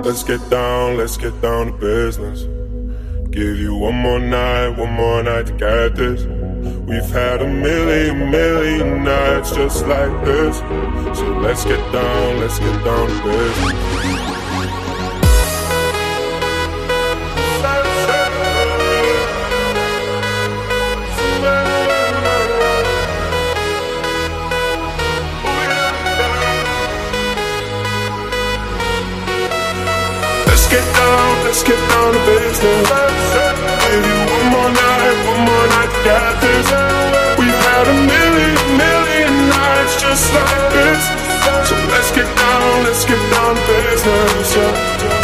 let's get down to business. Give you one more night to get this. We've had a million nights just like this. So let's get down to business. Let's get down to business. Give you one more night to get this. We've had a million nights just like this. So let's get down to business, yeah.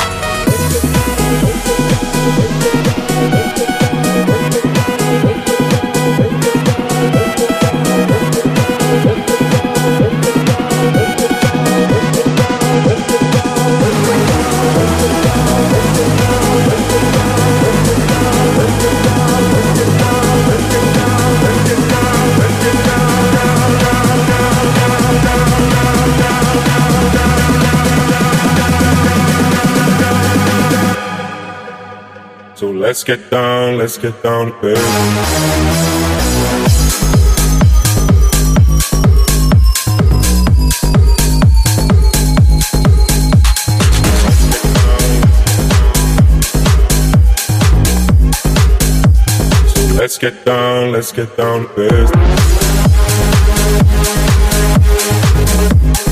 So let's get down to business. Let's get down to business.